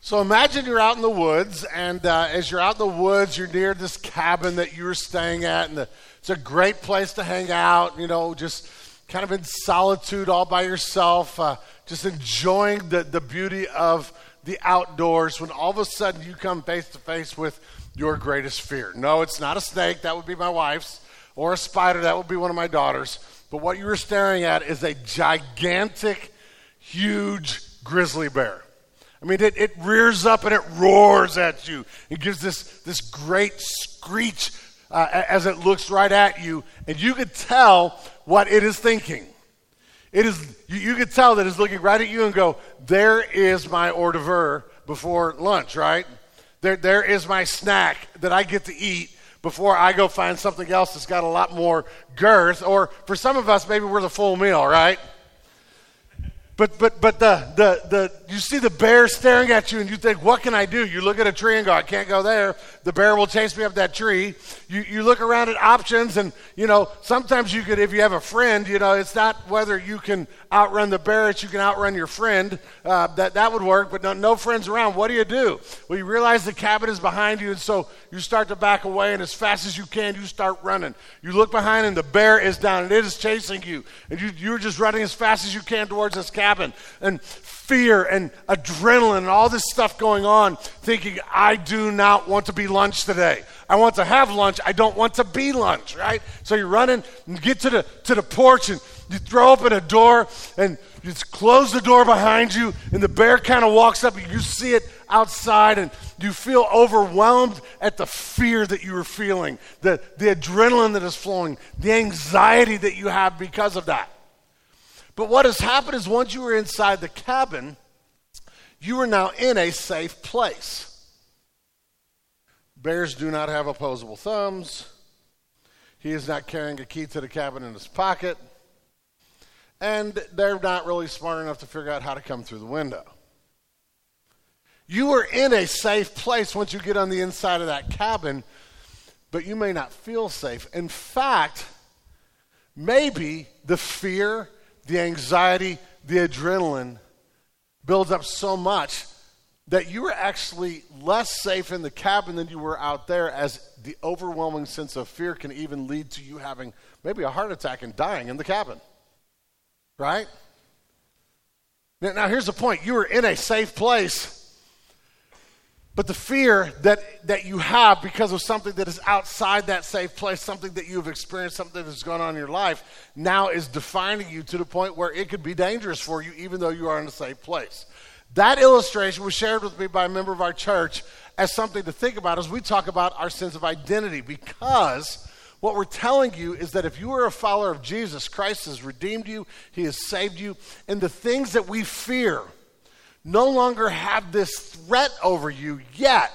So imagine you're out in the woods, and as you're out in the woods, you're near this cabin that you were staying at, and it's a great place to hang out, just kind of in solitude all by yourself, just enjoying the beauty of the outdoors, when all of a sudden you come face to face with your greatest fear. No, it's not a snake, that would be my wife's, or a spider, that would be one of my daughters, but what you were staring at is a gigantic, huge grizzly bear. I mean, it rears up and it roars at you. It gives this great screech as it looks right at you, and you could tell what it is thinking. You could tell that it's looking right at you and go, there is my hors d'oeuvre before lunch, right? There is my snack that I get to eat before I go find something else that's got a lot more girth. Or for some of us, maybe we're the full meal, right? But you see the bear staring at you and you think, what can I do? You look at a tree and go, I can't go there. The bear will chase me up that tree. You look around at options, and, sometimes you could, if you have a friend, it's not whether you can outrun the bear, it's you can outrun your friend. That would work, but no friends around. What do? Well, you realize the cabin is behind you, and so you start to back away, and as fast as you can, you start running. You look behind, and the bear is down, and it is chasing you, and you're just running as fast as you can towards this cabin, and fear and adrenaline and all this stuff going on, thinking, I do not want to be lunch today. I want to have lunch. I don't want to be lunch, right? So you're running and get to the porch, and you throw open a door and you just close the door behind you, and the bear kind of walks up and you see it outside, and you feel overwhelmed at the fear that you were feeling, the adrenaline that is flowing, the anxiety that you have because of that. But what has happened is once you were inside the cabin, you are now in a safe place. Bears do not have opposable thumbs. He is not carrying a key to the cabin in his pocket. And they're not really smart enough to figure out how to come through the window. You are in a safe place once you get on the inside of that cabin, but you may not feel safe. In fact, maybe the fear, the anxiety, the adrenaline builds up so much that you were actually less safe in the cabin than you were out there, as the overwhelming sense of fear can even lead to you having maybe a heart attack and dying in the cabin. Right? Now here's the point. You were in a safe place, but the fear that you have because of something that is outside that safe place, something that you've experienced, something that's gone on in your life, now is defining you to the point where it could be dangerous for you even though you are in a safe place. That illustration was shared with me by a member of our church as something to think about as we talk about our sense of identity, because what we're telling you is that if you are a follower of Jesus, Christ has redeemed you, he has saved you, and the things that we fear no longer have this threat over you yet.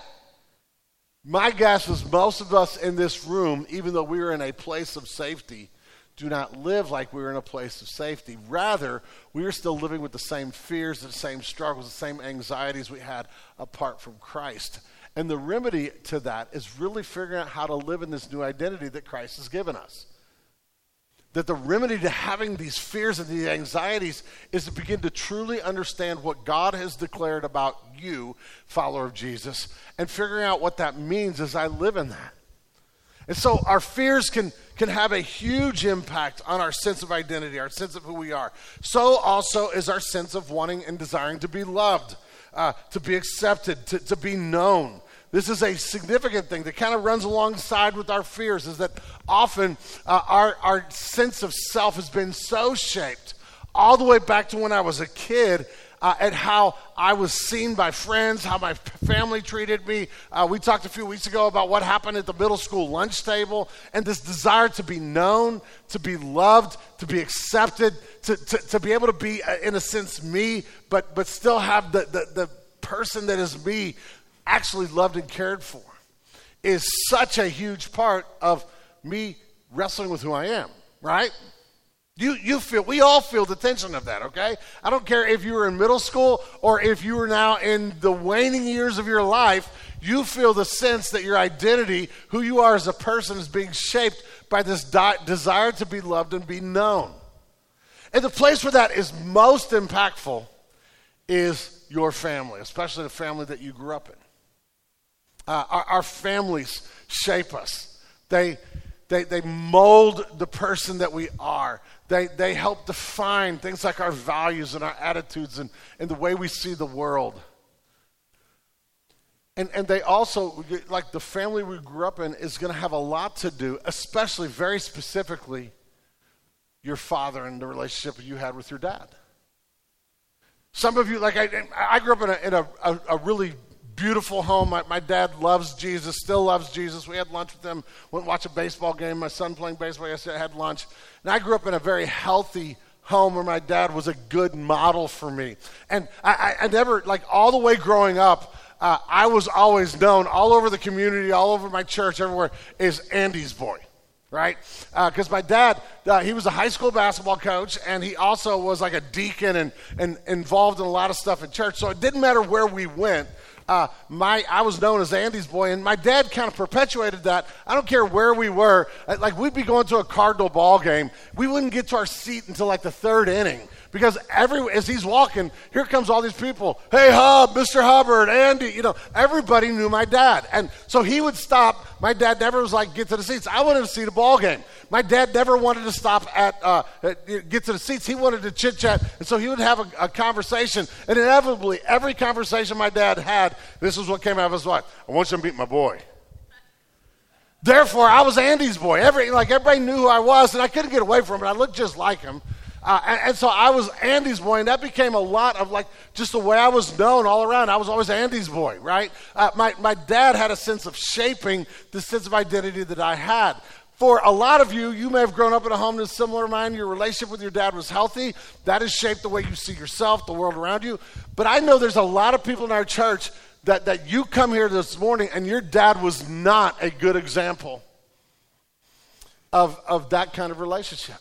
My guess is most of us in this room, even though we are in a place of safety, do not live like we're in a place of safety. Rather, we are still living with the same fears, the same struggles, the same anxieties we had apart from Christ. And the remedy to that is really figuring out how to live in this new identity that Christ has given us. That the remedy to having these fears and these anxieties is to begin to truly understand what God has declared about you, follower of Jesus, and figuring out what that means as I live in that. And so our fears can have a huge impact on our sense of identity, our sense of who we are. So also is our sense of wanting and desiring to be loved, to be accepted, to be known. This is a significant thing that kind of runs alongside with our fears, is that often our sense of self has been so shaped all the way back to when I was a kid at how I was seen by friends, how my family treated me. We talked a few weeks ago about what happened at the middle school lunch table, and this desire to be known, to be loved, to be accepted, to be able to be, in a sense, me, but still have the person that is me actually loved and cared for, is such a huge part of me wrestling with who I am, right? We all feel the tension of that, okay? I don't care if you were in middle school or if you are now in the waning years of your life, you feel the sense that your identity, who you are as a person, is being shaped by this desire to be loved and be known. And the place where that is most impactful is your family, especially the family that you grew up in. Our families shape us. They mold the person that we are. They help define things like our values and our attitudes and the way we see the world. And they also, like the family we grew up in is going to have a lot to do, especially very specifically, your father and the relationship you had with your dad. Some of you, like I grew up in a really beautiful home. My dad loves Jesus, still loves Jesus. We had lunch with him, went and watched a baseball game. My son playing baseball yesterday, I had lunch. And I grew up in a very healthy home where my dad was a good model for me. And I never, like all the way growing up, I was always known all over the community, all over my church, everywhere, as Andy's boy. Right? Because my dad, he was a high school basketball coach, and he also was like a deacon and involved in a lot of stuff in church. So it didn't matter where we went. I was known as Andy's boy, and my dad kind of perpetuated that. I don't care where we were. Like, we'd be going to a Cardinal ball game. We wouldn't get to our seat until like the third inning. Because as he's walking, here comes all these people. Hey, Hub, Mr. Hubbard, Andy, everybody knew my dad. And so he would stop. My dad never was like, get to the seats. I wanted to see the ball game. My dad never wanted to stop at get to the seats. He wanted to chit-chat. And so he would have a conversation. And inevitably, every conversation my dad had, this is what came out of his mouth. I want you to meet my boy. Therefore, I was Andy's boy. Everybody knew who I was, and I couldn't get away from it. I looked just like him. And so I was Andy's boy, and that became a lot of like just the way I was known all around. I was always Andy's boy, right? My dad had a sense of shaping the sense of identity that I had. For a lot of you, you may have grown up in a home that's similar to mine. Your relationship with your dad was healthy. That has shaped the way you see yourself, the world around you. But I know there's a lot of people in our church that you come here this morning, and your dad was not a good example of that kind of relationship.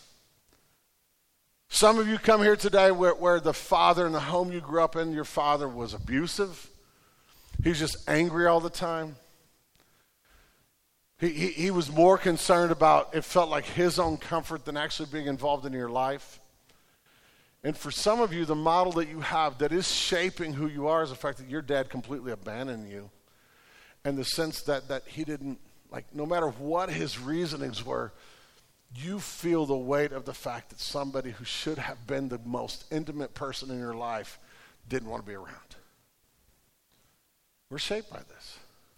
Some of you come here today where the father in the home you grew up in, your father was abusive. He was just angry all the time. He was more concerned about, it felt like his own comfort than actually being involved in your life. And for some of you, the model that you have that is shaping who you are is the fact that your dad completely abandoned you. And the sense that he didn't, like, no matter what his reasonings were, you feel the weight of the fact that somebody who should have been the most intimate person in your life didn't want to be around. We're shaped by this.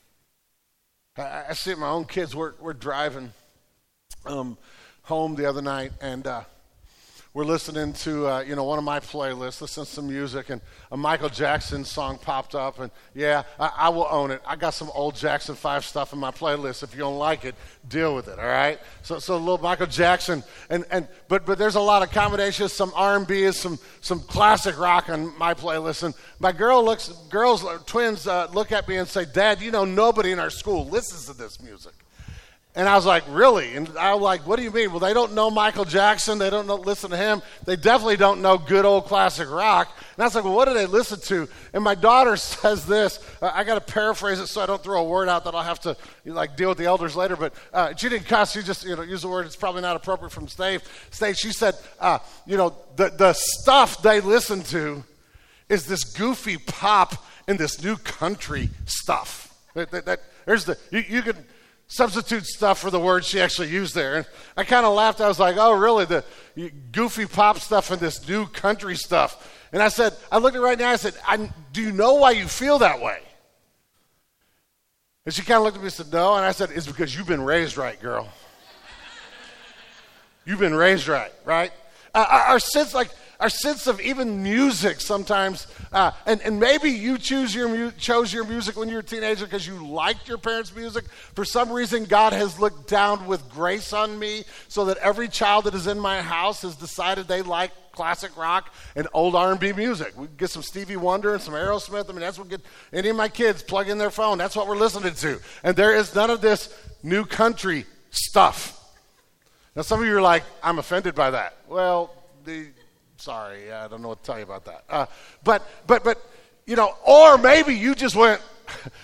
I see it in my own kids. We're driving home the other night, and we're listening to one of my playlists, listening to some music, and a Michael Jackson song popped up, and yeah, I will own it. I got some old Jackson 5 stuff in my playlist. If you don't like it, deal with it, all right? So a little Michael Jackson, but there's a lot of combinations, some R&B, some classic rock on my playlist, and my twins look at me and say, Dad, nobody in our school listens to this music. And I was like, really? And I was like, what do you mean? Well, they don't know Michael Jackson. They don't listen to him. They definitely don't know good old classic rock. And I was like, well, what do they listen to? And my daughter says this. I got to paraphrase it so I don't throw a word out that I'll have to deal with the elders later. But she didn't cuss. She just used a word that's probably not appropriate from stage. She said, the stuff they listen to is this goofy pop and this new country stuff. You could substitute stuff for the word she actually used there. And I kind of laughed. I was like, oh, really? The goofy pop stuff and this new country stuff. And I said, I looked at her right now, I said, do you know why you feel that way? And she kind of looked at me and said, no. And I said, it's because you've been raised right, girl. You've been raised right, right? Our sense of even music sometimes, and maybe you chose your music when you were a teenager because you liked your parents' music. For some reason, God has looked down with grace on me so that every child that is in my house has decided they like classic rock and old R&B music. We get some Stevie Wonder and some Aerosmith. I mean, that's what any of my kids plug in their phone. That's what we're listening to. And there is none of this new country stuff. Now, some of you are like, I'm offended by that. Well, sorry, I don't know what to tell you about that. But or maybe you just went,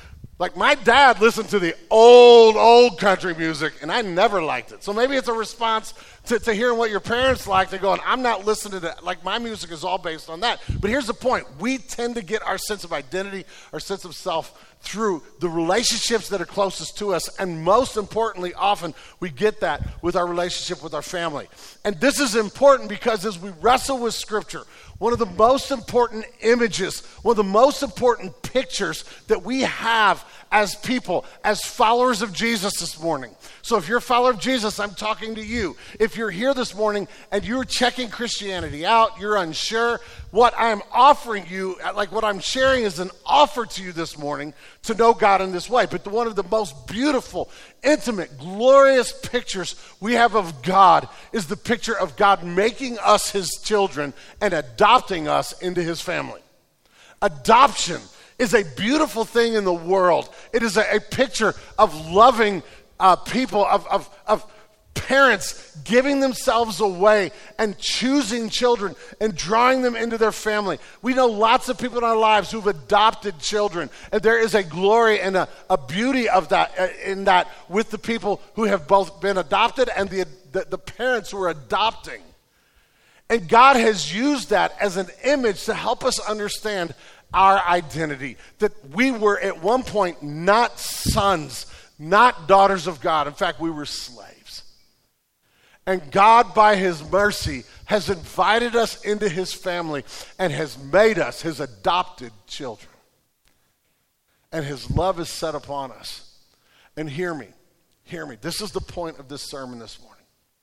Like my dad listened to the old country music, and I never liked it. So maybe it's a response to hearing what your parents liked and going, I'm not listening to that. Like my music is all based on that. But here's the point. We tend to get our sense of identity, our sense of self through the relationships that are closest to us. And most importantly, often we get that with our relationship with our family. And this is important because as we wrestle with Scripture, one of the most important images, one of the most important pictures that we have as people, as followers of Jesus this morning. So if you're a follower of Jesus, I'm talking to you. If you're here this morning and you're checking Christianity out, you're unsure, what I'm offering you, like what I'm sharing is an offer to you this morning to know God in this way. But one of the most beautiful, intimate, glorious pictures we have of God is the picture of God making us his children and adopting us into his family. Adoption is a beautiful thing in the world. It is a picture of loving people, of parents giving themselves away and choosing children and drawing them into their family. We know lots of people in our lives who've adopted children, and there is a glory and a beauty of that in that with the people who have both been adopted and the parents who are adopting. And God has used that as an image to help us understand our identity, that we were at one point not sons, not daughters of God. In fact, we were slaves. And God, by his mercy, has invited us into his family and has made us his adopted children. And his love is set upon us. And hear me. This is the point of this sermon this morning.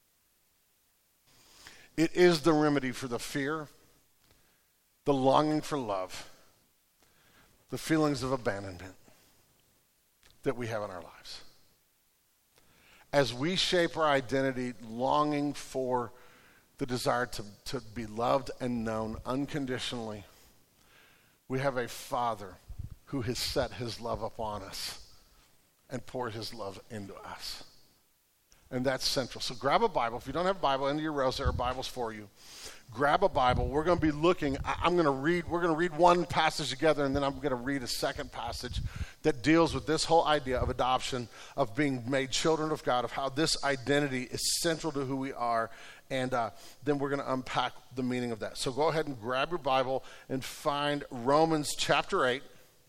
It is the remedy for the fear, the longing for love, the feelings of abandonment that we have in our lives. As we shape our identity, longing for the desire to be loved and known unconditionally, we have a Father who has set his love upon us and poured his love into us. And that's central. So grab a Bible. If you don't have a Bible, into your rows, there are Bibles for you. Grab a Bible. We're going to be looking, we're going to read one passage together, and then I'm going to read a second passage that deals with this whole idea of adoption, of being made children of God, of how this identity is central to who we are, and then we're going to unpack the meaning of that. So go ahead and grab your Bible and find Romans chapter 8.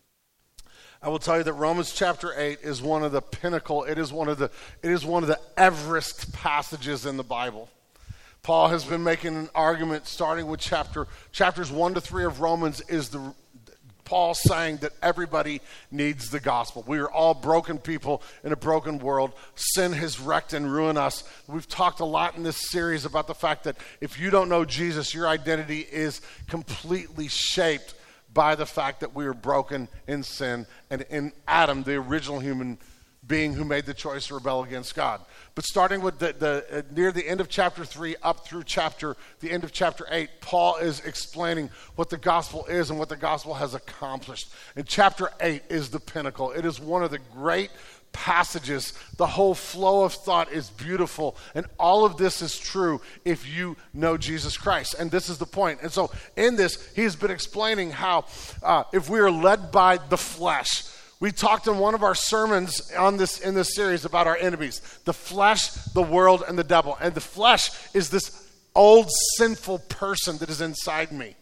I will tell you that Romans chapter 8 is one of the pinnacle, it is one of the Everest passages in the Bible. Paul has been making an argument starting with chapters 1 to 3 of Romans is Paul saying that everybody needs the gospel. We are all broken people in a broken world. Sin has wrecked and ruined us. We've talked a lot in this series about the fact that if you don't know Jesus, your identity is completely shaped by the fact that we are broken in sin and in Adam, the original human being who made the choice to rebel against God. But starting with the near the end of chapter 3 up through the end of chapter 8, Paul is explaining what the gospel is and what the gospel has accomplished. And chapter 8 is the pinnacle. It is one of the great passages. The whole flow of thought is beautiful, and all of this is true if you know Jesus Christ. And this is the point. And so in this, he has been explaining how if we are led by the flesh, we talked in one of our sermons in this series about our enemies, the flesh, the world, and the devil. And the flesh is this old sinful person that is inside me.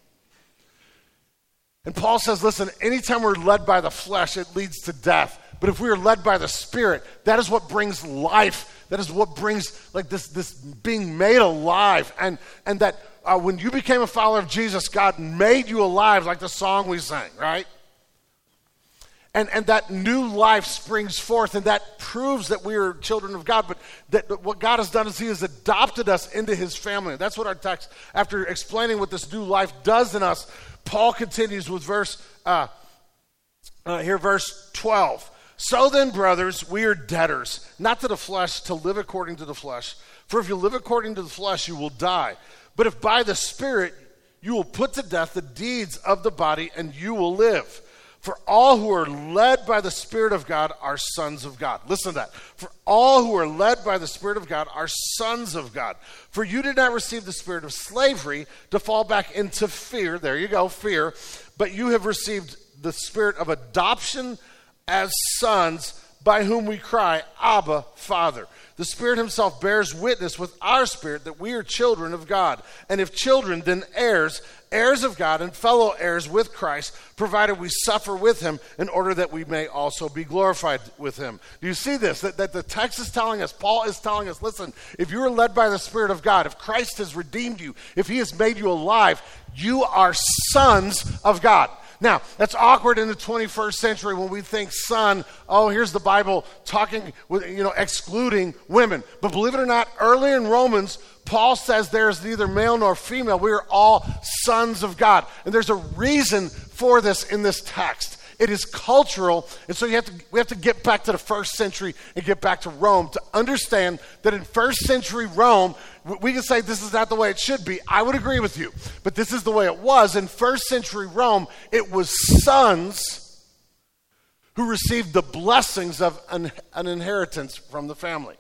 And Paul says, listen, anytime we're led by the flesh, it leads to death. But if we are led by the Spirit, that is what brings life. That is what brings like this being made alive. And that when you became a follower of Jesus, God made you alive, like the song we sang, right? And that new life springs forth, and that proves that we are children of God. But that what God has done is he has adopted us into his family. That's what our text, after explaining what this new life does in us, Paul continues with verse 12. So then, brothers, we are debtors, not to the flesh, to live according to the flesh. For if you live according to the flesh, you will die. But if by the Spirit you will put to death the deeds of the body, and you will live. For all who are led by the Spirit of God are sons of God. Listen to that. For all who are led by the Spirit of God are sons of God. For you did not receive the spirit of slavery to fall back into fear. There you go, fear. But you have received the spirit of adoption as sons, by whom we cry, Abba, Father. The Spirit himself bears witness with our spirit that we are children of God. And if children, then heirs, heirs of God and fellow heirs with Christ, provided we suffer with him in order that we may also be glorified with him. Do you see this? That the text is telling us, Paul is telling us, listen, if you are led by the Spirit of God, if Christ has redeemed you, if he has made you alive, you are sons of God. Now, that's awkward in the 21st century when we think son, oh, here's the Bible talking, excluding women. But believe it or not, early in Romans, Paul says there is neither male nor female. We are all sons of God. And there's a reason for this in this text. It is cultural, and so we have to get back to the first century and get back to Rome to understand that in first century Rome, we can say this is not the way it should be. I would agree with you, but this is the way it was. In first century Rome, it was sons who received the blessings of an inheritance from the family.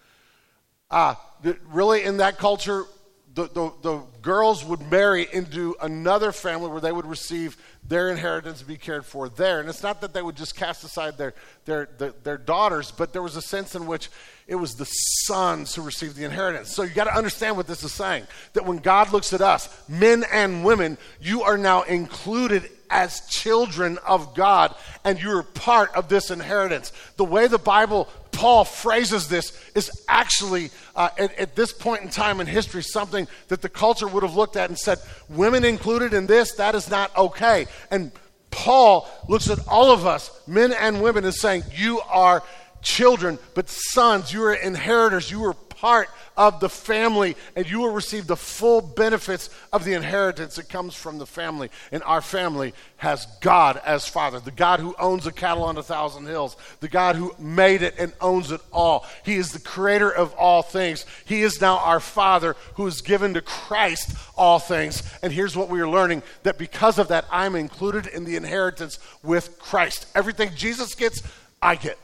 Really, in that culture, the girls would marry into another family where they would receive their inheritance and be cared for there. And it's not that they would just cast aside their daughters, but there was a sense in which it was the sons who received the inheritance. So you got to understand what this is saying, that when God looks at us, men and women, you are now included as children of God, and you're part of this inheritance. The way the Bible, Paul phrases this is actually, at this point in time in history, something that the culture would have looked at and said, women included in this, that is not okay. And Paul looks at all of us, men and women, and saying, you are children, but sons, you are inheritors, you are part of the family, and you will receive the full benefits of the inheritance that comes from the family. And our family has God as Father, the God who owns the cattle on 1,000 hills, the God who made it and owns it all. He is the creator of all things. He is now our Father who has given to Christ all things. And here's what we are learning, that because of that, I'm included in the inheritance with Christ. Everything Jesus gets, I get.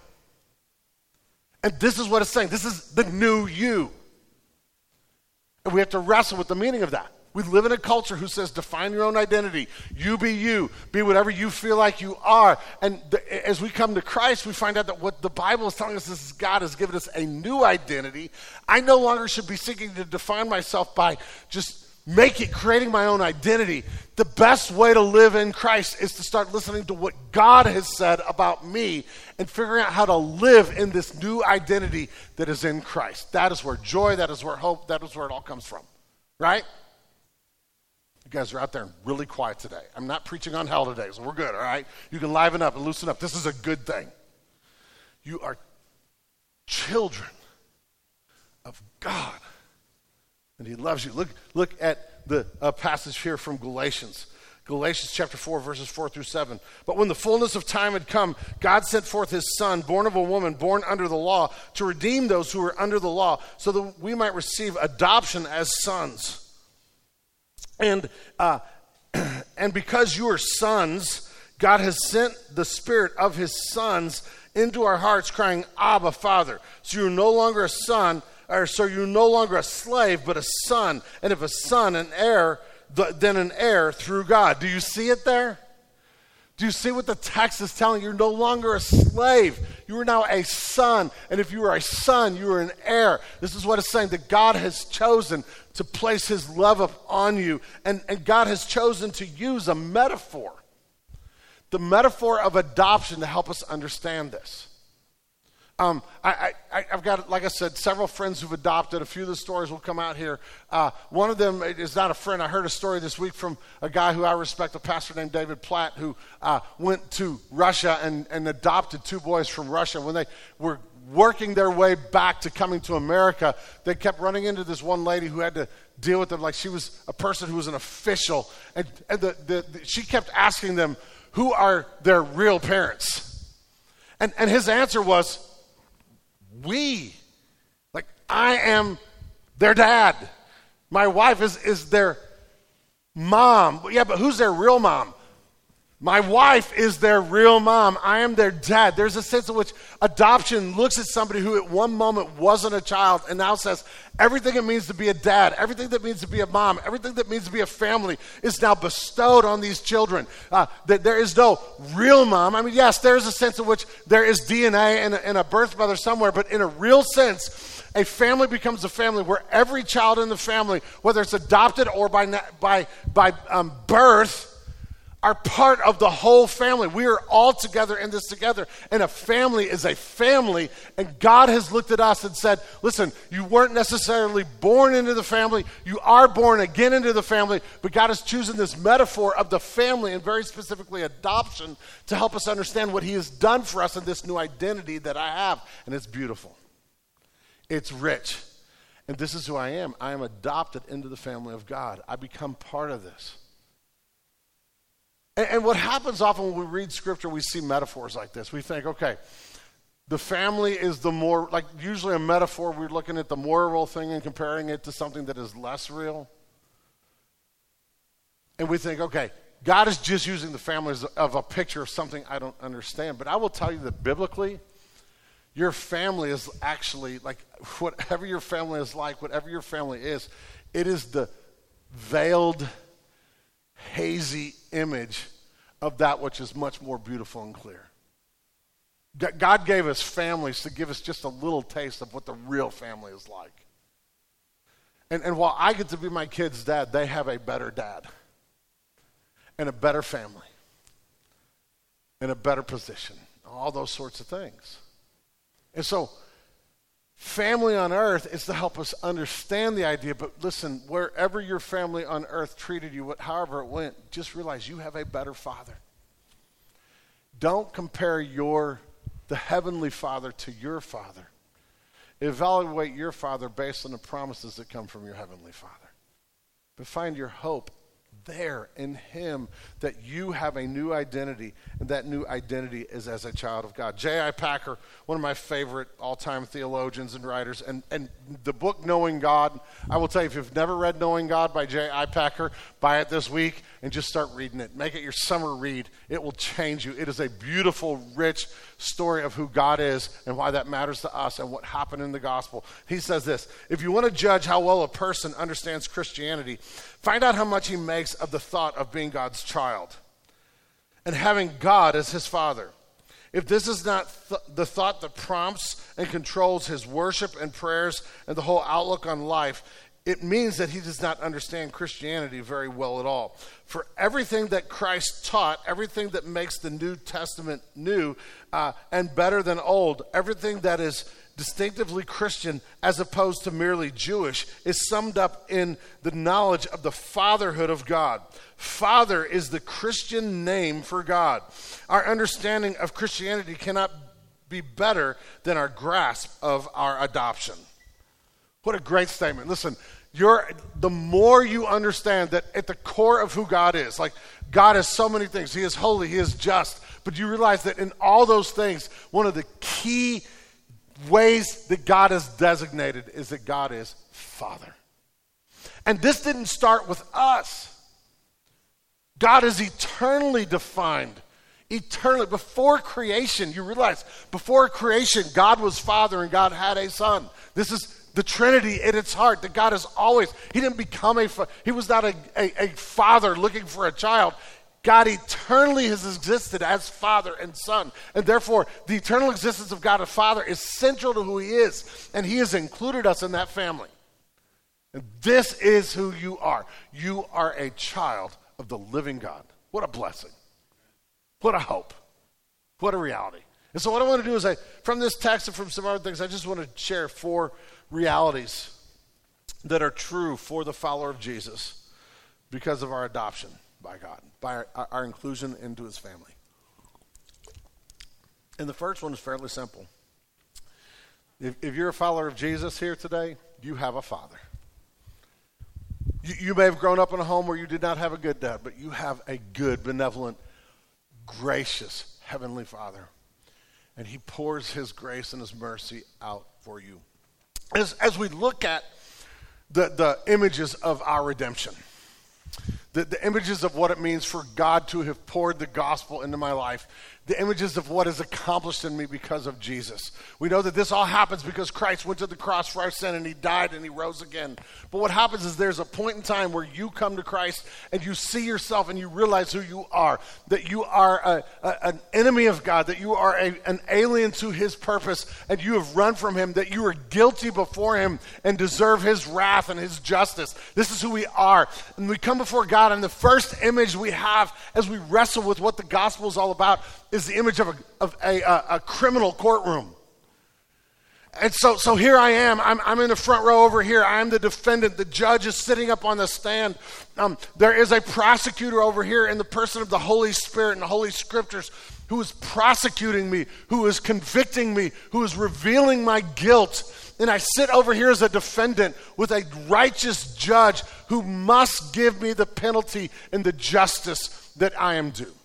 And this is what it's saying. This is the new you. And we have to wrestle with the meaning of that. We live in a culture who says, define your own identity. You, be whatever you feel like you are. And as we come to Christ, we find out that what the Bible is telling us is God has given us a new identity. I no longer should be seeking to define myself by just creating my own identity. The best way to live in Christ is to start listening to what God has said about me and figuring out how to live in this new identity that is in Christ. That is where joy, that is where hope, that is where it all comes from. Right? You guys are out there really quiet today. I'm not preaching on hell today, so we're good, all right? You can liven up and loosen up. This is a good thing. You are children of God. And he loves you. Look at the passage here from Galatians. Galatians chapter 4, verses 4 through 7. But when the fullness of time had come, God sent forth his Son, born of a woman, born under the law, to redeem those who were under the law, so that we might receive adoption as sons. And because you are sons, God has sent the Spirit of his sons into our hearts, crying, Abba, Father. So you're no longer a son, so you're no longer a slave, but a son. And if a son, an heir, then an heir through God. Do you see it there? Do you see what the text is telling you? You're no longer a slave. You are now a son. And if you are a son, you are an heir. This is what it's saying, that God has chosen to place his love upon you. And God has chosen to use a metaphor. The metaphor of adoption to help us understand this. I've got, like I said, several friends who've adopted. A few of the stories will come out here. One of them is not a friend. I heard a story this week from a guy who I respect, a pastor named David Platt, who went to Russia and adopted two boys from Russia. When they were working their way back to coming to America, they kept running into this one lady who had to deal with them like she was a person who was an official. And she kept asking them, who are their real parents? And his answer was, I am their dad. My wife is their mom. Yeah, but who's their real mom? My wife is their real mom. I am their dad. There's a sense in which adoption looks at somebody who at one moment wasn't a child and now says everything it means to be a dad, everything that means to be a mom, everything that means to be a family is now bestowed on these children. That there is no real mom. I mean, yes, there is a sense in which there is DNA and a birth mother somewhere, but in a real sense, a family becomes a family where every child in the family, whether it's adopted or by birth, are part of the whole family. We are all together in this together. And a family is a family. And God has looked at us and said, listen, you weren't necessarily born into the family. You are born again into the family. But God has chosen this metaphor of the family and very specifically adoption to help us understand what he has done for us in this new identity that I have. And it's beautiful. It's rich. And this is who I am. I am adopted into the family of God. I become part of this. And what happens often when we read Scripture, we see metaphors like this. We think, okay, the family is the more, like usually a metaphor, we're looking at the more real thing and comparing it to something that is less real. And we think, okay, God is just using the family as a picture of something I don't understand. But I will tell you that biblically, your family is actually, like whatever your family is like, whatever your family is, it is the veiled, hazy image of that which is much more beautiful and clear. God gave us families to give us just a little taste of what the real family is like. And while I get to be my kid's dad, they have a better dad and a better family and a better position, all those sorts of things. And so family on earth is to help us understand the idea, but listen, wherever your family on earth treated you, however it went, just realize you have a better father. Don't compare the heavenly father to your father. Evaluate your father based on the promises that come from your heavenly father. But find your hope there in him, that you have a new identity, and that new identity is as a child of God. J.I. Packer, one of my favorite all-time theologians and writers, and the book Knowing God, I will tell you, if you've never read Knowing God by J.I. Packer, buy it this week and just start reading it. Make it your summer read. It will change you. It is a beautiful, rich story of who God is and why that matters to us and what happened in the gospel. He says this: if you want to judge how well a person understands Christianity, find out how much he makes of the thought of being God's child and having God as his father. If this is not the thought that prompts and controls his worship and prayers and the whole outlook on life, it means that he does not understand Christianity very well at all. For everything that Christ taught, everything that makes the New Testament new and better than old, everything that is distinctively Christian as opposed to merely Jewish, is summed up in the knowledge of the fatherhood of God. Father is the Christian name for God. Our understanding of Christianity cannot be better than our grasp of our adoption. What a great statement. Listen, the more you understand that at the core of who God is, like God is so many things. He is holy, he is just, but you realize that in all those things, one of the key ways that God is designated is that God is Father. And this didn't start with us. God is eternally defined. Eternally. Before creation, you realize, before creation, God was Father and God had a Son. This is the Trinity at its heart, that God is always, he didn't become he was not a father looking for a child. God eternally has existed as Father and Son. And therefore, the eternal existence of God as Father is central to who he is. And he has included us in that family. And this is who you are. You are a child of the living God. What a blessing. What a hope. What a reality. And so what I want to do is from this text and from some other things, I just want to share 4 realities that are true for the follower of Jesus because of our adoption by God, by our inclusion into his family. And the first one is fairly simple. If you're a follower of Jesus here today, you have a father. You may have grown up in a home where you did not have a good dad, but you have a good, benevolent, gracious heavenly Father. And he pours his grace and his mercy out for you. As we look at the images of our redemption, the images of what it means for God to have poured the gospel into my life, the images of what is accomplished in me because of Jesus. We know that this all happens because Christ went to the cross for our sin and he died and he rose again. But what happens is there's a point in time where you come to Christ and you see yourself and you realize who you are, that you are an enemy of God, that you are an alien to his purpose, and you have run from him, that you are guilty before him and deserve his wrath and his justice. This is who we are. And we come before God, and the first image we have as we wrestle with what the gospel is all about is the image of a criminal courtroom. And so here I am. I'm in the front row over here. I'm the defendant. The judge is sitting up on the stand. There is a prosecutor over here in the person of the Holy Spirit and the Holy Scriptures who is prosecuting me, who is convicting me, who is revealing my guilt. And I sit over here as a defendant with a righteous judge who must give me the penalty and the justice that I am due.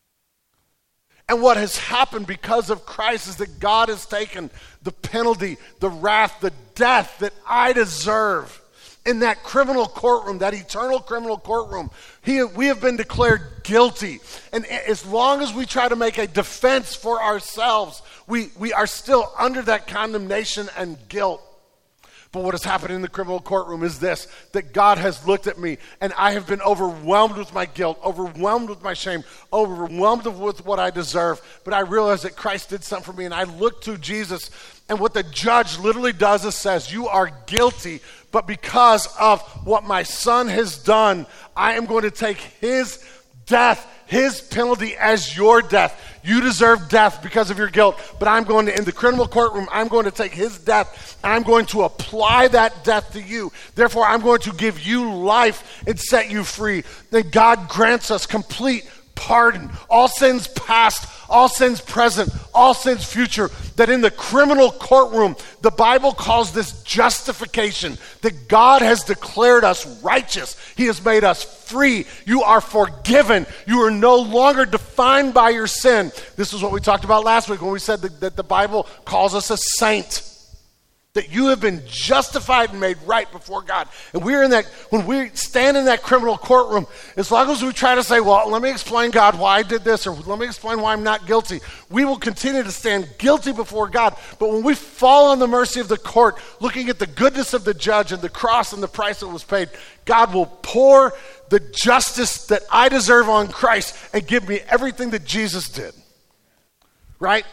And what has happened because of Christ is that God has taken the penalty, the wrath, the death that I deserve in that criminal courtroom, that eternal criminal courtroom. We have been declared guilty. And as long as we try to make a defense for ourselves, we are still under that condemnation and guilt. But what has happened in the criminal courtroom is this, that God has looked at me and I have been overwhelmed with my guilt, overwhelmed with my shame, overwhelmed with what I deserve. But I realize that Christ did something for me, and I look to Jesus, and what the judge literally does is says, you are guilty, but because of what my son has done, I am going to take his death, his penalty as your death. You deserve death because of your guilt, but I'm going to, in the criminal courtroom, I'm going to take his death and I'm going to apply that death to you. Therefore, I'm going to give you life and set you free. Then God grants us complete pardon, all sins past, all sins present, all sins future, that in the criminal courtroom, the Bible calls this justification, that God has declared us righteous. He has made us free. You are forgiven. You are no longer defined by your sin. This is what we talked about last week when we said that the Bible calls us a saint. That you have been justified and made right before God. And when we stand in that criminal courtroom, as long as we try to say, well, let me explain, God, why I did this, or let me explain why I'm not guilty, we will continue to stand guilty before God. But when we fall on the mercy of the court, looking at the goodness of the judge and the cross and the price that was paid, God will pour the justice that I deserve on Christ and give me everything that Jesus did. Right?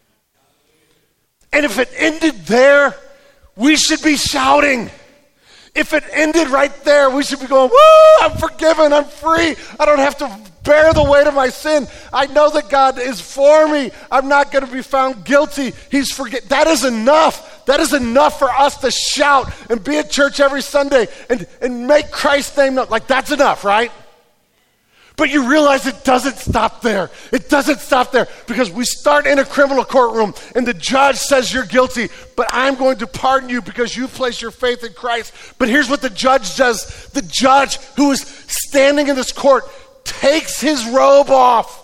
And if it ended there, we should be shouting. If it ended right there, we should be going, woo, I'm forgiven, I'm free. I don't have to bear the weight of my sin. I know that God is for me. I'm not going to be found guilty. That is enough. That is enough for us to shout and be at church every Sunday and make Christ's name known. Like, that's enough, right? But you realize it doesn't stop there. It doesn't stop there, because we start in a criminal courtroom and the judge says you're guilty, but I'm going to pardon you because you place your faith in Christ. But here's what the judge does. The judge who is standing in this court takes his robe off,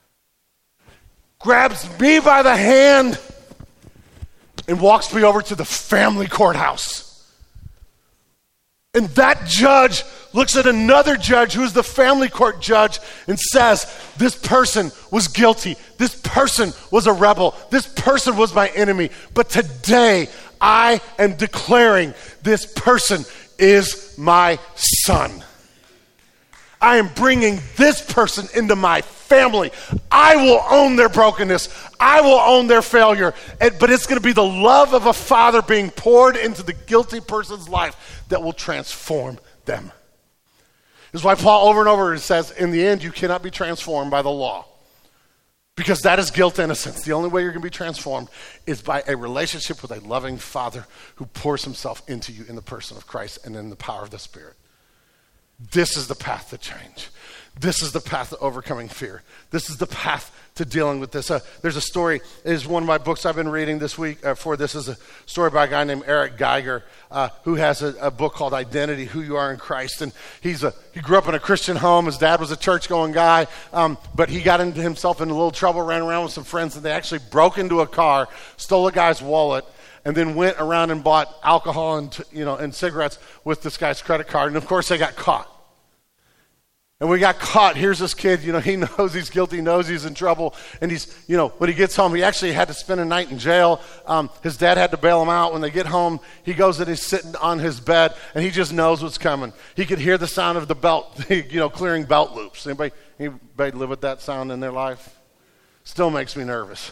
grabs me by the hand, and walks me over to the family courthouse. And that judge looks at another judge who is the family court judge and says, this person was guilty. This person was a rebel. This person was my enemy. But today I am declaring this person is my son. I am bringing this person into my family. I will own their brokenness. I will own their failure. But it's going to be the love of a father being poured into the guilty person's life that will transform them. This is why Paul over and over says, in the end, you cannot be transformed by the law. Because that is guilt innocence. The only way you're going to be transformed is by a relationship with a loving father who pours himself into you in the person of Christ and in the power of the Spirit. This is the path to change. This is the path to overcoming fear. This is the path to dealing with this. There's a story, it is one of my books I've been reading this week. This is a story by a guy named Eric Geiger, who has a book called Identity, Who You Are in Christ. And he grew up in a Christian home. His dad was a church-going guy, but he got himself into a little trouble, ran around with some friends, and they actually broke into a car, stole a guy's wallet, and then went around and bought alcohol and cigarettes with this guy's credit card. And of course, they got caught. And we got caught. Here's this kid, he knows he's guilty, knows he's in trouble. And he's, when he gets home, he actually had to spend a night in jail. His dad had to bail him out. When they get home, he goes and he's sitting on his bed, and he just knows what's coming. He could hear the sound of the belt, clearing belt loops. Anybody live with that sound in their life? Still makes me nervous.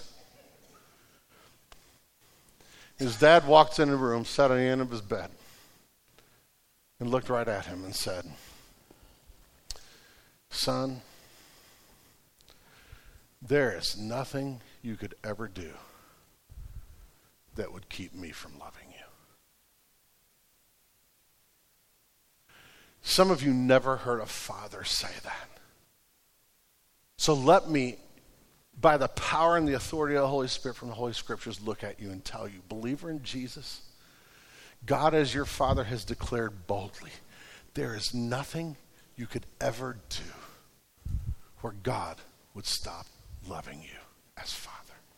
His dad walked in the room, sat on the end of his bed, and looked right at him and said, "Son, there is nothing you could ever do that would keep me from loving you." Some of you never heard a father say that. So let me, by the power and the authority of the Holy Spirit from the Holy Scriptures, look at you and tell you, believer in Jesus, God as your Father has declared boldly, there is nothing you could ever do where God would stop loving you as Father.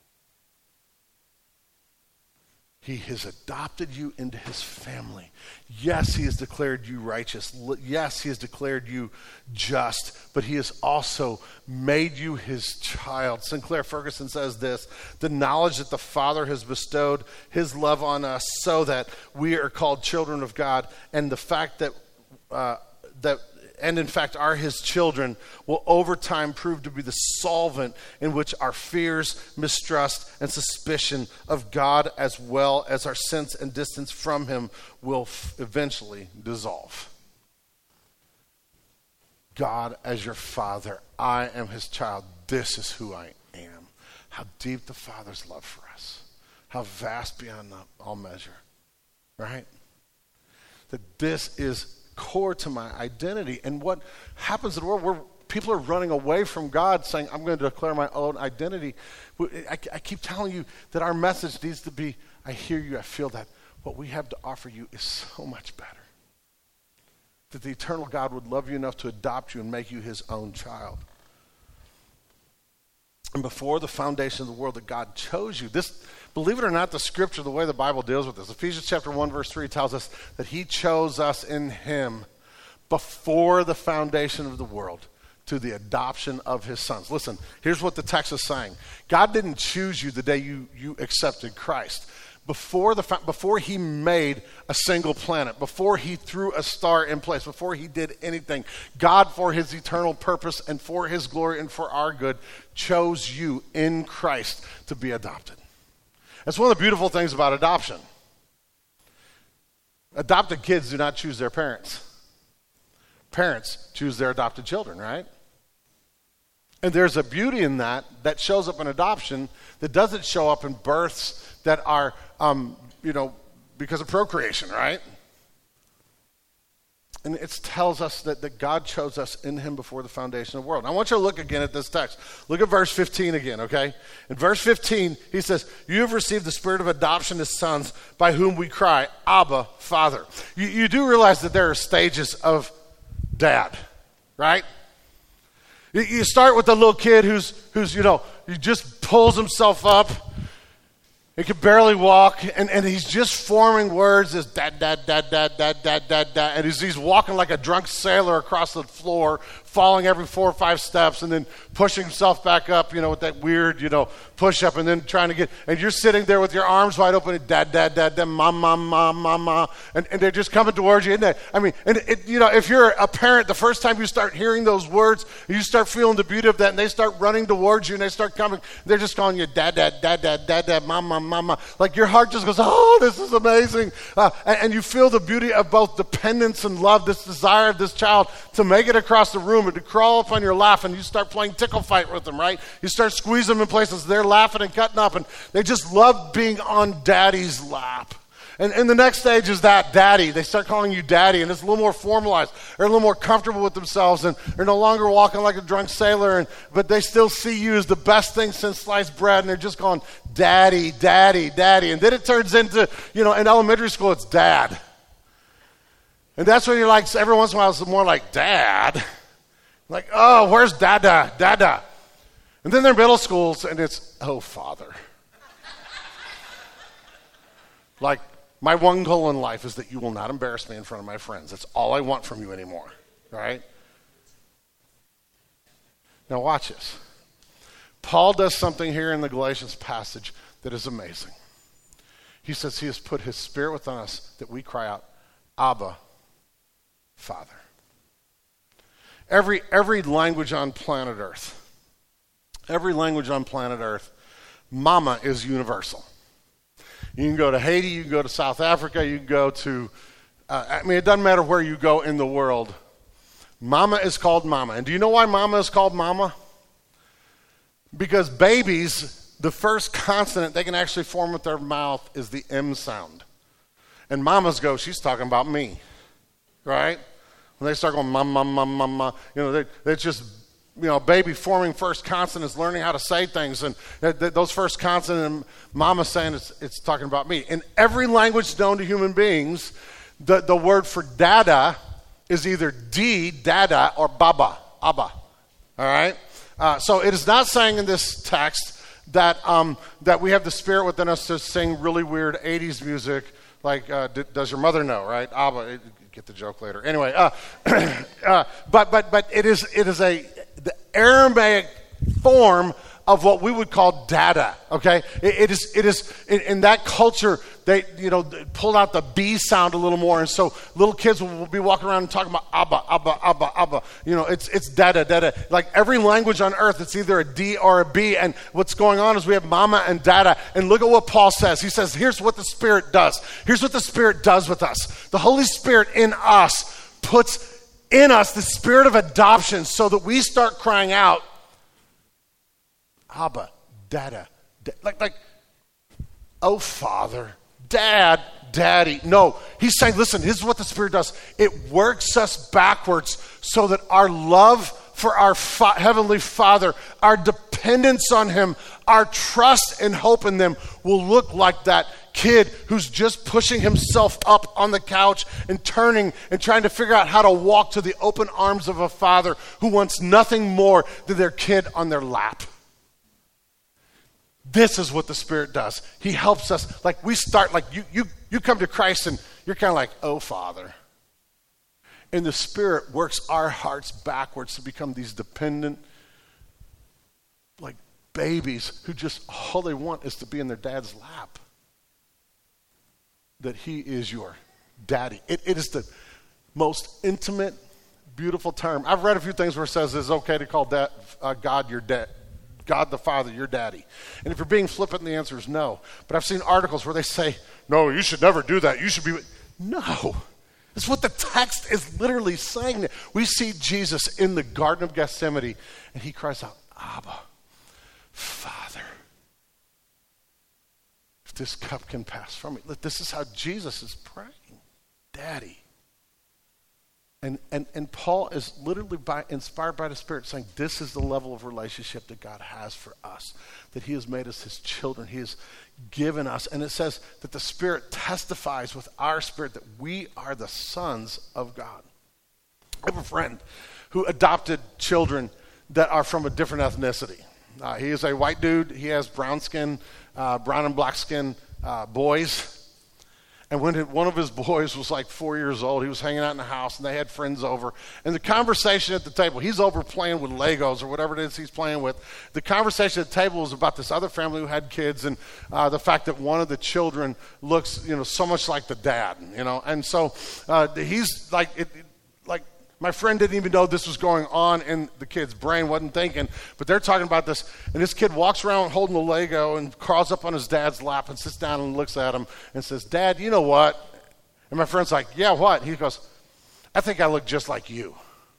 He has adopted you into his family. Yes, he has declared you righteous. Yes, he has declared you just, but he has also made you his child. Sinclair Ferguson says this: the knowledge that the Father has bestowed his love on us so that we are called children of God, and the fact that and in fact are his children, will over time prove to be the solvent in which our fears, mistrust, and suspicion of God, as well as our sense and distance from him, will eventually dissolve. God as your Father, I am his child, this is who I am. How deep the Father's love for us. How vast beyond all measure. Right? That this is core to my identity. And what happens in the world where people are running away from God, saying, I'm going to declare my own identity. I keep telling you that our message needs to be, I hear you, I feel that. What we have to offer you is so much better. That the eternal God would love you enough to adopt you and make you his own child. And before the foundation of the world, that God chose you. This, believe it or not, the scripture, the way the Bible deals with this, Ephesians chapter 1, verse 3 tells us that he chose us in him before the foundation of the world to the adoption of his sons. Listen, here's what the text is saying. God didn't choose you the day you accepted Christ. Before he made a single planet, before he threw a star in place, before he did anything, God, for his eternal purpose and for his glory and for our good, chose you in Christ to be adopted. That's one of the beautiful things about adoption. Adopted kids do not choose their parents. Parents choose their adopted children, right? And there's a beauty in that shows up in adoption that doesn't show up in births that are, because of procreation, right? And it tells us that God chose us in him before the foundation of the world. I want you to look again at this text. Look at verse 15 again, okay? In verse 15, he says, you have received the spirit of adoption as sons by whom we cry, Abba, Father. You do realize that there are stages of dad, right? You start with the little kid who's he just pulls himself up. He can barely walk, and he's just forming words as dad, dad, dad, dad, dad, dad, dad, dad. And he's walking like a drunk sailor across the floor, falling every 4 or 5 steps, and then pushing himself back up, with that weird, push-up, and then trying to get, and you're sitting there with your arms wide open, and dad, dad, dad, dad, mama, mama, mama, and they're just coming towards you. If you're a parent, the first time you start hearing those words, you start feeling the beauty of that, and they start running towards you, and they start coming, they're just calling you dad, dad, dad, dad, dad, dad, mama, mama. Like your heart just goes, oh, this is amazing. And you feel the beauty of both dependence and love, this desire of this child to make it across the room and to crawl up on your lap, and you start playing tickle fight with them, right? You start squeezing them in places. They're laughing and cutting up, and they just love being on daddy's lap. And the next stage is that daddy. They start calling you daddy, and it's a little more formalized. They're a little more comfortable with themselves, and they're no longer walking like a drunk sailor, but they still see you as the best thing since sliced bread, and they're just calling daddy, daddy, daddy. And then it turns into, in elementary school, it's dad. And that's when you're like, every once in a while, it's more like dad. Like, oh, where's dada, dada? And then they're middle schools, and it's, oh, father. Like, my one goal in life is that you will not embarrass me in front of my friends. That's all I want from you anymore, right? Now watch this. Paul does something here in the Galatians passage that is amazing. He says he has put his Spirit within us that we cry out, Abba, Father. Every language on planet Earth, mama is universal. You can go to Haiti, you can go to South Africa, you can go to, it doesn't matter where you go in the world. Mama is called mama. And do you know why mama is called mama? Because babies, the first consonant they can actually form with their mouth is the M sound. And mamas go, she's talking about me, right? When they start going, mama, mama, mama, it's just, baby forming first consonants, learning how to say things. And those first consonants, mama saying it's talking about me. In every language known to human beings, the word for dada is either dada, or baba, abba. All right? So it is not saying in this text that we have the Spirit within us to sing really weird 80s music like Does Your Mother Know, right? Abba, get the joke later. Anyway, but it is the Aramaic form of what we would call dada, okay? It is in that culture, they pulled out the B sound a little more, and so little kids will be walking around and talking about Abba, Abba, Abba, Abba. It's dada, dada. Like every language on earth, it's either a D or a B, and what's going on is we have mama and dada, and look at what Paul says. He says, here's what the Spirit does. Here's what the Spirit does with us. The Holy Spirit in us puts in us the spirit of adoption so that we start crying out, Abba, Dada, like, oh, Father, Dad, Daddy. No, he's saying, listen, this is what the Spirit does. It works us backwards so that our love for our Heavenly Father, our dependence on Him, our trust and hope in them will look like that kid who's just pushing himself up on the couch and turning and trying to figure out how to walk to the open arms of a father who wants nothing more than their kid on their lap. This is what the Spirit does. He helps us. Like we start, like you come to Christ and you're kind of like, oh, Father. And the Spirit works our hearts backwards to become these dependent, like babies who just all they want is to be in their dad's lap. That He is your daddy. It is the most intimate, beautiful term. I've read a few things where it says it's okay to call God your dad. God the Father, your daddy. And if you're being flippant, the answer is no. But I've seen articles where they say, no, you should never do that. You should be... No. It's what the text is literally saying. We see Jesus in the Garden of Gethsemane, and He cries out, Abba, Father, if this cup can pass from me. This is how Jesus is praying. Daddy. And Paul is literally inspired by the Spirit saying this is the level of relationship that God has for us, that He has made us His children. He has given us, and it says that the Spirit testifies with our spirit that we are the sons of God. I have a friend who adopted children that are from a different ethnicity. He is a white dude. He has brown skin, brown and black skin boys. And when one of his boys was like 4 years old, he was hanging out in the house, and they had friends over. And the conversation at the table, he's over playing with Legos or whatever it is he's playing with. The conversation at the table was about this other family who had kids, and the fact that one of the children looks, so much like the dad, And so he's like, my friend didn't even know this was going on in the kid's brain, wasn't thinking, but they're talking about this, and this kid walks around holding the Lego and crawls up on his dad's lap and sits down and looks at him and says, Dad, you know what? And my friend's like, yeah, what? He goes, I think I look just like you.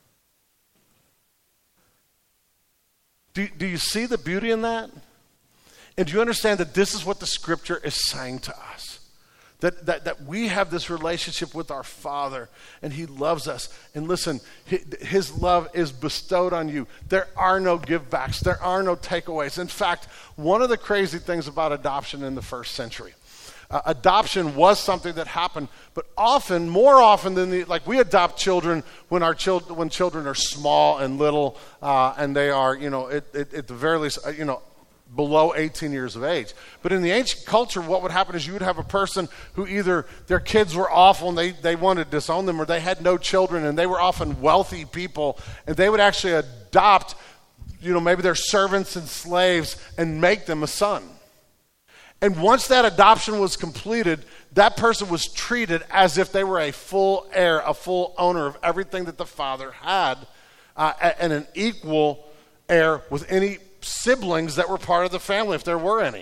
Do you see the beauty in that? And do you understand that this is what the Scripture is saying to us? That we have this relationship with our Father, and He loves us. And listen, His love is bestowed on you. There are no give-backs. There are no takeaways. In fact, one of the crazy things about adoption in the first century, adoption was something that happened, but more often than we adopt children when children are small and little, and they are, at the very least, below 18 years of age. But in the ancient culture, what would happen is you would have a person who either their kids were awful and they wanted to disown them, or they had no children and they were often wealthy people, and they would actually adopt maybe they're servants and slaves, and make them a son. And once that adoption was completed, that person was treated as if they were a full heir, a full owner of everything that the father had, and an equal heir with any siblings that were part of the family, if there were any.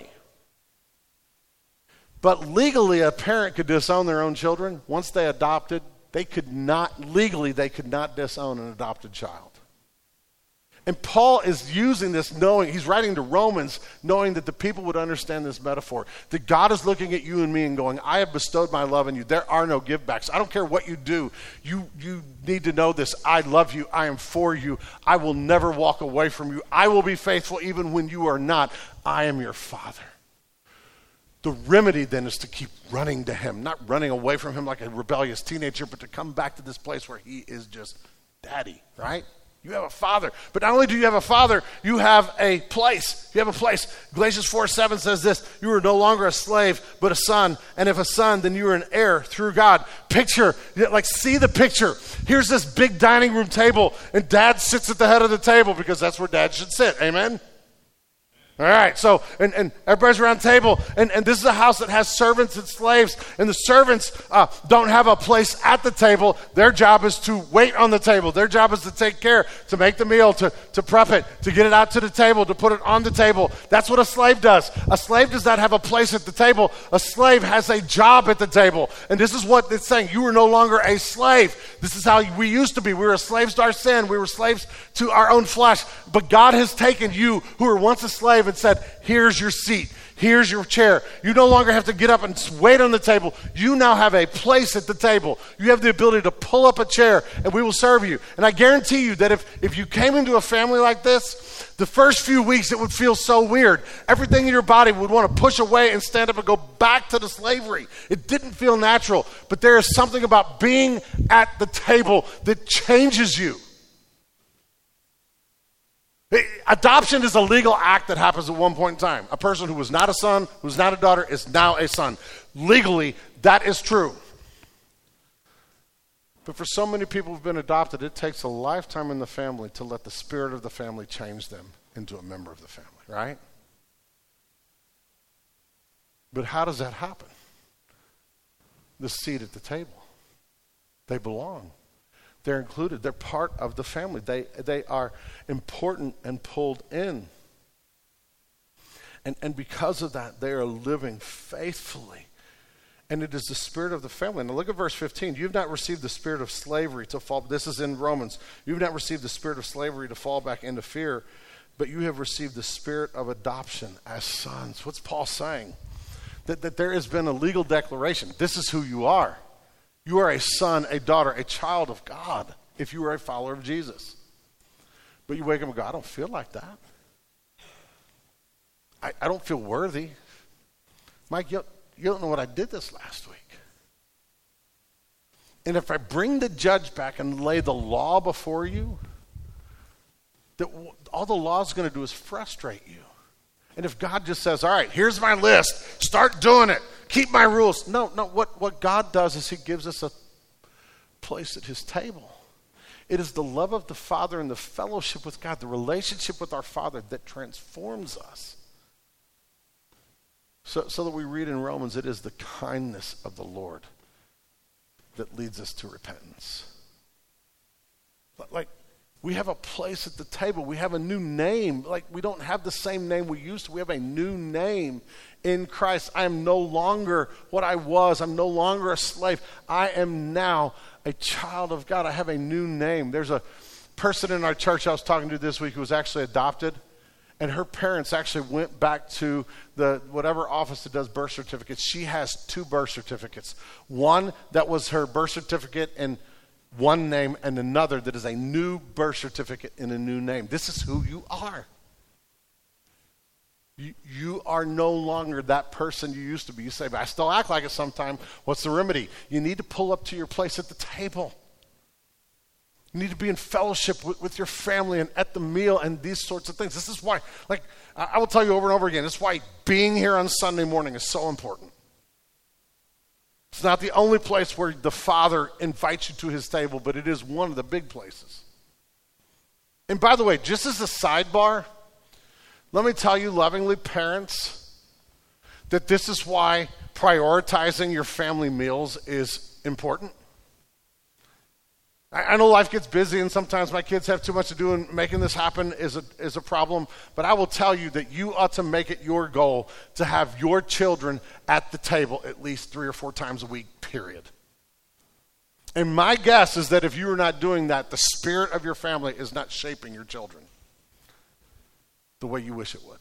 But legally, a parent could disown their own children. Once they adopted, they could not disown an adopted child. And Paul is using this knowing, he's writing to Romans, knowing that the people would understand this metaphor. That God is looking at you and me and going, I have bestowed my love on you. There are no givebacks. I don't care what you do. You need to know this. I love you. I am for you. I will never walk away from you. I will be faithful even when you are not. I am your Father. The remedy then is to keep running to him, not running away from him like a rebellious teenager, but to come back to this place where he is just daddy, right? You have a father. But not only do you have a father, you have a place. You have a place. Galatians 4:7 says this, you are no longer a slave, but a son. And if a son, then you are an heir through God. Picture, see the picture. Here's this big dining room table, and dad sits at the head of the table because that's where dad should sit. Amen? All right, so, and everybody's around the table, and this is a house that has servants and slaves, and the servants don't have a place at the table. Their job is to wait on the table. Their job is to take care, to make the meal, to prep it, to get it out to the table, to put it on the table. That's what a slave does. A slave does not have a place at the table. A slave has a job at the table, and this is what it's saying. You are no longer a slave. This is how we used to be. We were slaves to our sin. We were slaves to our own flesh, but God has taken you who were once a slave and said, here's your seat, here's your chair. You no longer have to get up and wait on the table. You now have a place at the table. You have the ability to pull up a chair and we will serve you. And I guarantee you that if you came into a family like this, the first few weeks it would feel so weird. Everything in your body would want to push away and stand up and go back to the slavery. It didn't feel natural, but there is something about being at the table that changes you. Adoption is a legal act that happens at one point in time. A person who was not a son, who's not a daughter, is now a son. Legally, that is true. But for so many people who've been adopted, it takes a lifetime in the family to let the spirit of the family change them into a member of the family, right? But how does that happen? The seat at the table. They belong. They're included. They're part of the family. They are important and pulled in. And because of that, they are living faithfully. And it is the spirit of the family. Now look at verse 15. You've not received the spirit of slavery to fall. This is in Romans. You've not received the spirit of slavery to fall back into fear, but you have received the spirit of adoption as sons. What's Paul saying? That there has been a legal declaration. This is who you are. You are a son, a daughter, a child of God if you are a follower of Jesus. But you wake up and go, I don't feel like that. I don't feel worthy. Mike, you don't know what I did this last week. And if I bring the judge back and lay the law before you, that all the law is going to do is frustrate you. And if God just says, all right, here's my list, start doing it, keep my rules. No, what God does is he gives us a place at his table. It is the love of the Father and the fellowship with God, the relationship with our Father that transforms us. So that we read in Romans, it is the kindness of the Lord that leads us to repentance. Like, we have a place at the table. We have a new name. Like, we don't have the same name we used to. We have a new name in Christ. I am no longer what I was. I'm no longer a slave. I am now a child of God. I have a new name. There's a person in our church I was talking to this week who was actually adopted, and her parents actually went back to the whatever office that does birth certificates. She has 2 birth certificates. One that was her birth certificate in one name, and another that is a new birth certificate in a new name. This is who you are. You are no longer that person you used to be. You say, but I still act like it sometimes. What's the remedy? You need to pull up to your place at the table. You need to be in fellowship with your family and at the meal and these sorts of things. This is why, like, I will tell you over and over again, this is why being here on Sunday morning is so important. It's not the only place where the Father invites you to his table, but it is one of the big places. And by the way, just as a sidebar, let me tell you lovingly, parents, that this is why prioritizing your family meals is important. I know life gets busy and sometimes my kids have too much to do, and making this happen is a problem, but I will tell you that you ought to make it your goal to have your children at the table at least 3 or 4 times a week, period. And my guess is that if you are not doing that, the spirit of your family is not shaping your children the way you wish it would.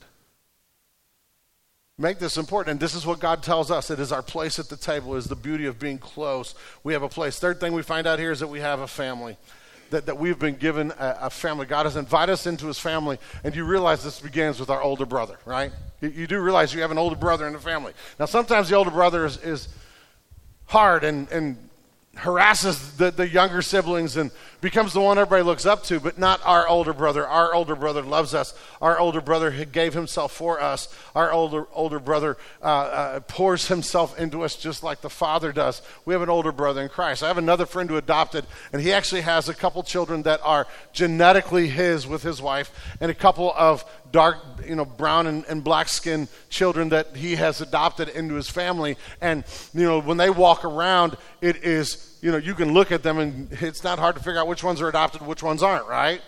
Make this important, and this is what God tells us. It is our place at the table, is the beauty of being close. We have a place. Third thing we find out here is that we have a family, that we've been given a family. God has invited us into his family, and you realize this begins with our older brother, right? You do realize you have an older brother in the family. Now, sometimes the older brother is hard and harasses the younger siblings and becomes the one everybody looks up to, but not our older brother. Our older brother loves us. Our older brother gave himself for us. Our older brother pours himself into us just like the Father does. We have an older brother in Christ. I have another friend who adopted, and he actually has a couple children that are genetically his with his wife, and a couple of dark, brown and black skinned children that he has adopted into his family. And, when they walk around, it is, you can look at them and it's not hard to figure out which ones are adopted and which ones aren't, right?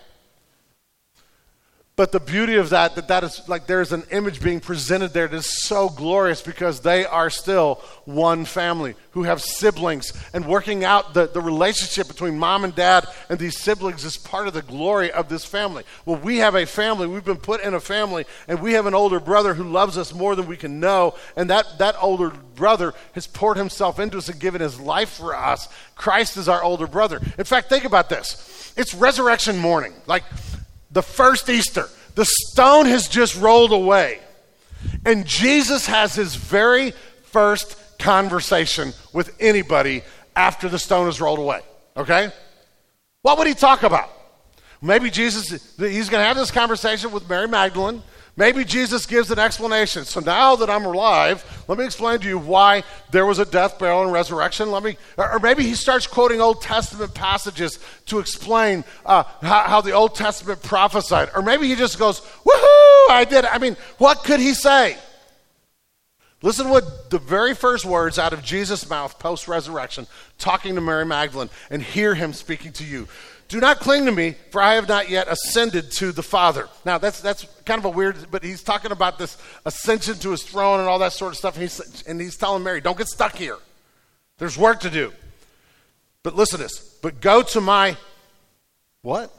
But the beauty of that is like there's an image being presented there that is so glorious because they are still one family who have siblings, and working out the relationship between mom and dad and these siblings is part of the glory of this family. Well, we have a family. We've been put in a family, and we have an older brother who loves us more than we can know, and that older brother has poured himself into us and given his life for us. Christ is our older brother. In fact, think about this. It's resurrection morning, like the first Easter. The stone has just rolled away, and Jesus has his very first conversation with anybody after the stone is rolled away, okay? What would he talk about? Maybe he's going to have this conversation with Mary Magdalene. Maybe Jesus gives an explanation. So now that I'm alive, let me explain to you why there was a death, burial, and resurrection. Or maybe he starts quoting Old Testament passages to explain how the Old Testament prophesied. Or maybe he just goes, woohoo, I did it. I mean, what could he say? Listen to what the very first words out of Jesus' mouth post-resurrection, talking to Mary Magdalene, and hear him speaking to you. Do not cling to me, for I have not yet ascended to the Father. Now, that's kind of a weird, but he's talking about this ascension to his throne and all that sort of stuff. And he's telling Mary, don't get stuck here. There's work to do. But listen to this. But go to my, what?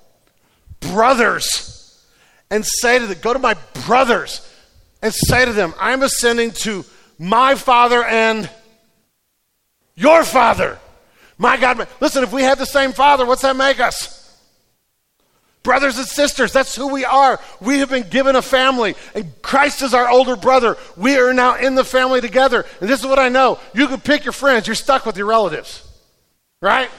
Brothers. And say to them, go to my brothers and say to them, I'm ascending to my Father and your Father. My God, listen, if we had the same Father, what's that make us? Brothers and sisters, that's who we are. We have been given a family, and Christ is our older brother. We are now in the family together. And this is what I know. You can pick your friends. You're stuck with your relatives, right?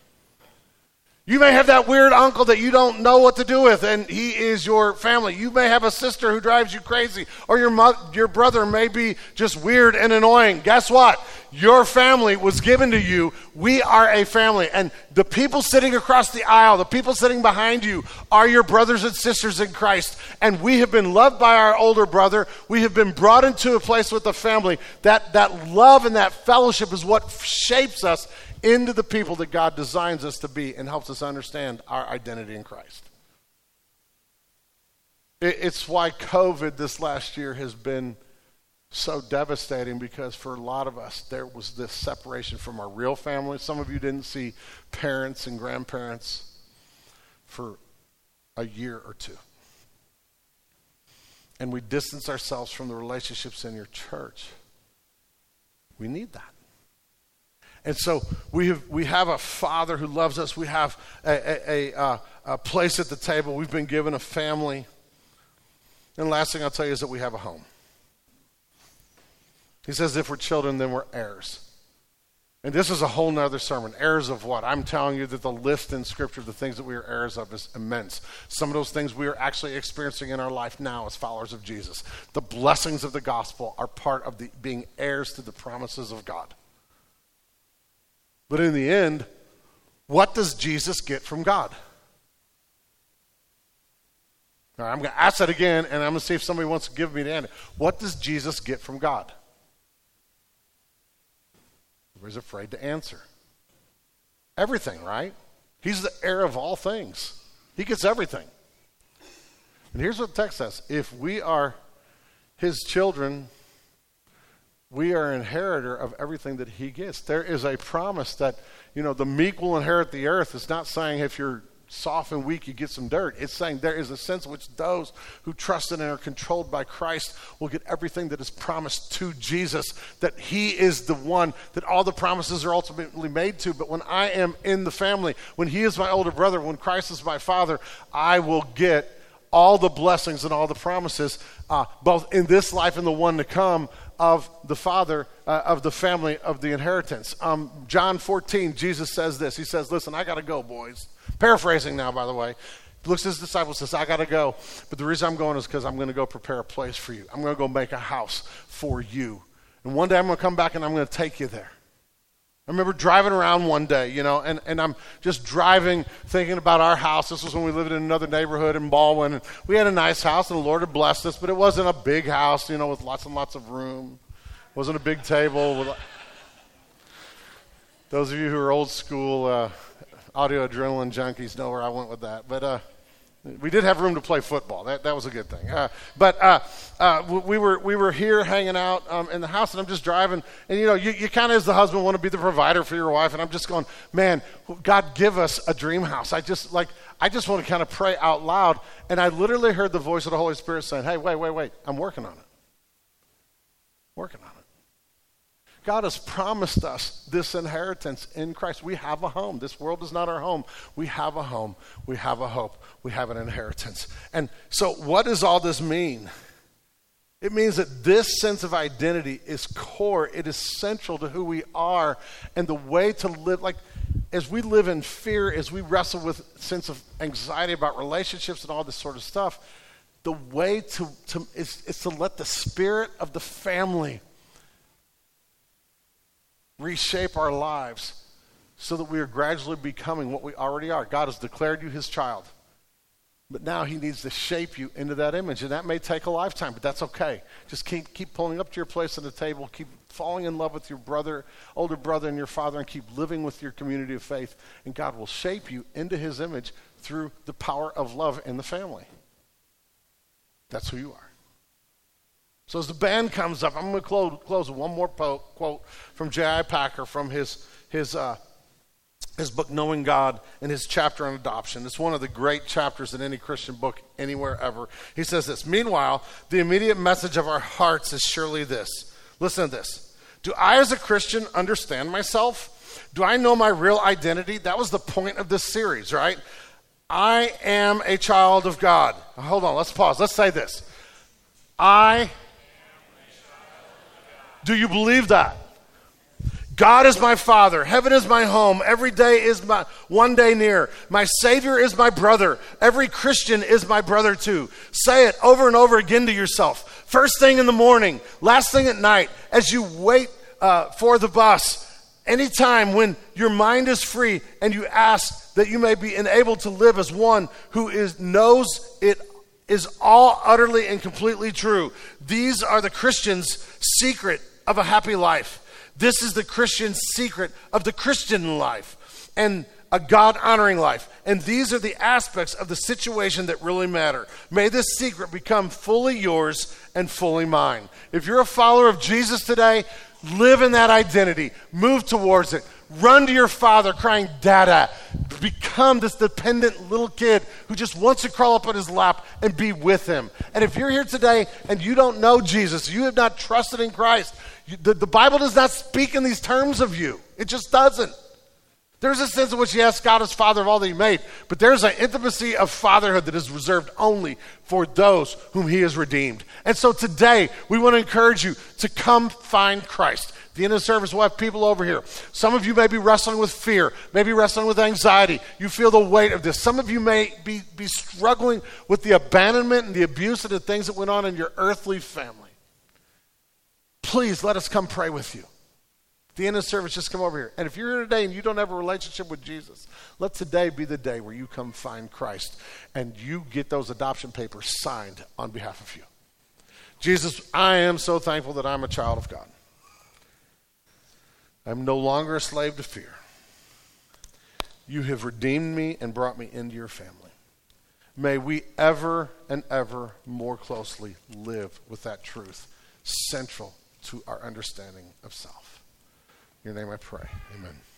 You may have that weird uncle that you don't know what to do with, and he is your family. You may have a sister who drives you crazy, or your brother may be just weird and annoying. Guess what? Your family was given to you. We are a family, and the people sitting across the aisle, the people sitting behind you, are your brothers and sisters in Christ, and we have been loved by our older brother. We have been brought into a place with the family. That love and that fellowship is what shapes us into the people that God designs us to be and helps us understand our identity in Christ. It's why COVID this last year has been so devastating, because for a lot of us, there was this separation from our real family. Some of you didn't see parents and grandparents for a year or two. And we distance ourselves from the relationships in your church. We need that. And so we have a Father who loves us. We have a place at the table. We've been given a family. And the last thing I'll tell you is that we have a home. He says if we're children, then we're heirs. And this is a whole nother sermon. Heirs of what? I'm telling you that the list in Scripture of the things that we are heirs of is immense. Some of those things we are actually experiencing in our life now as followers of Jesus. The blessings of the gospel are part of being heirs to the promises of God. But in the end, what does Jesus get from God? All right, I'm going to ask that again, and I'm going to see if somebody wants to give me the answer. What does Jesus get from God? Everybody's afraid to answer. Everything, right? He's the heir of all things. He gets everything. And here's what the text says. If we are his children, we are inheritor of everything that he gets. There is a promise that, the meek will inherit the earth. It's not saying if you're soft and weak, you get some dirt. It's saying there is a sense in which those who trust in and are controlled by Christ will get everything that is promised to Jesus, that he is the one that all the promises are ultimately made to. But when I am in the family, when he is my older brother, when Christ is my father, I will get all the blessings and all the promises, both in this life and the one to come, of the father, of the family, of the inheritance. John 14, Jesus says this. He says, listen, I got to go, boys. Paraphrasing now, by the way. He looks at his disciples and says, I got to go. But the reason I'm going is because I'm going to go prepare a place for you. I'm going to go make a house for you. And one day I'm going to come back and I'm going to take you there. I remember driving around one day, and I'm just driving, thinking about our house. This was when we lived in another neighborhood in Baldwin. And we had a nice house, and the Lord had blessed us, but it wasn't a big house, with lots and lots of room. It wasn't a big table. Those of you who are old school audio adrenaline junkies know where I went with that. But we did have room to play football. That was a good thing. We were here hanging out in the house, and I'm just driving. And you kind of, as the husband, want to be the provider for your wife. And I'm just going, man, God, give us a dream house. I just want to kind of pray out loud. And I literally heard the voice of the Holy Spirit saying, hey, wait. I'm working on it. Working on it. God has promised us this inheritance in Christ. We have a home. This world is not our home. We have a home. We have a hope. We have an inheritance. And so what does all this mean? It means that this sense of identity is core. It is central to who we are, and the way to live. Like, as we live in fear, as we wrestle with a sense of anxiety about relationships and all this sort of stuff, the way is to let the spirit of the family reshape our lives so that we are gradually becoming what we already are. God has declared you his child, but now he needs to shape you into that image, and that may take a lifetime, but that's okay. Just keep pulling up to your place at the table, keep falling in love with your older brother and your father, and keep living with your community of faith, and God will shape you into his image through the power of love in the family. That's who you are. So as the band comes up, I'm going to close with one more quote from J.I. Packer from his book, Knowing God, and his chapter on adoption. It's one of the great chapters in any Christian book anywhere ever. He says this, meanwhile, the immediate message of our hearts is surely this. Listen to this. Do I as a Christian understand myself? Do I know my real identity? That was the point of this series, right? I am a child of God. Hold on, let's pause. Let's say this. Do you believe that? God is my Father. Heaven is my home. Every day is my one day near. My Savior is my brother. Every Christian is my brother too. Say it over and over again to yourself. First thing in the morning, last thing at night, as you wait for the bus, anytime when your mind is free and you ask that you may be enabled to live as one who knows it is all utterly and completely true. These are the Christian's secret of a happy life. This is the Christian's secret of the Christian life and a God-honoring life. And these are the aspects of the situation that really matter. May this secret become fully yours and fully mine. If you're a follower of Jesus today, live in that identity. Move towards it. Run to your father crying, Dada. Become this dependent little kid who just wants to crawl up on his lap and be with him. And if you're here today and you don't know Jesus, you have not trusted in Christ, the Bible does not speak in these terms of you. It just doesn't. There's a sense in which, yes, God is Father of all that he made, but there's an intimacy of fatherhood that is reserved only for those whom he has redeemed. And so today, we want to encourage you to come find Christ. At the end of the service, we'll have people over here. Some of you may be wrestling with fear, maybe wrestling with anxiety. You feel the weight of this. Some of you may be struggling with the abandonment and the abuse of the things that went on in your earthly family. Please let us come pray with you. At the end of the service, just come over here. And if you're here today and you don't have a relationship with Jesus, let today be the day where you come find Christ and you get those adoption papers signed on behalf of you. Jesus, I am so thankful that I'm a child of God. I'm no longer a slave to fear. You have redeemed me and brought me into your family. May we ever and ever more closely live with that truth central to our understanding of self. In your name I pray. Amen.